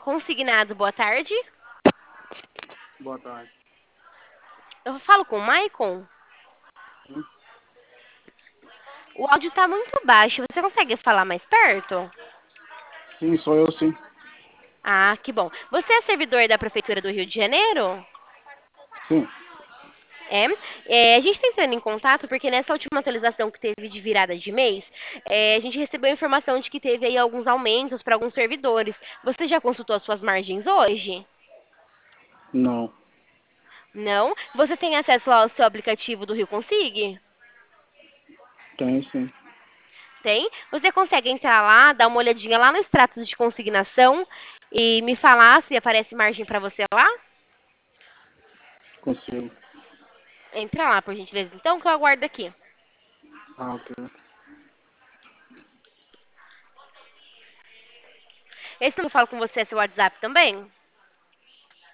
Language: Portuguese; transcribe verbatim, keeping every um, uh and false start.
Consignado, boa tarde. Boa tarde. Eu falo com o Maicon. Sim, O áudio está muito baixo. Você consegue falar mais perto? sim, sou eu sim. Ah, que bom. Você é servidor da Prefeitura do Rio de Janeiro? Sim. É. É, a gente está entrando em contato porque nessa última atualização que teve de virada de mês, é, a gente recebeu a informação de que teve aí alguns aumentos para alguns servidores. Você já consultou as suas margens hoje? Não. Não? Você tem acesso ao seu aplicativo do Rio Consig? Tem sim. Tem. Você consegue entrar lá, dar uma olhadinha lá no extrato de consignação e me falar se aparece margem para você lá? Consigo. Entra lá, por gentileza, então, que eu aguardo aqui. Ah, ok. Esse número que eu falo com você é seu WhatsApp também?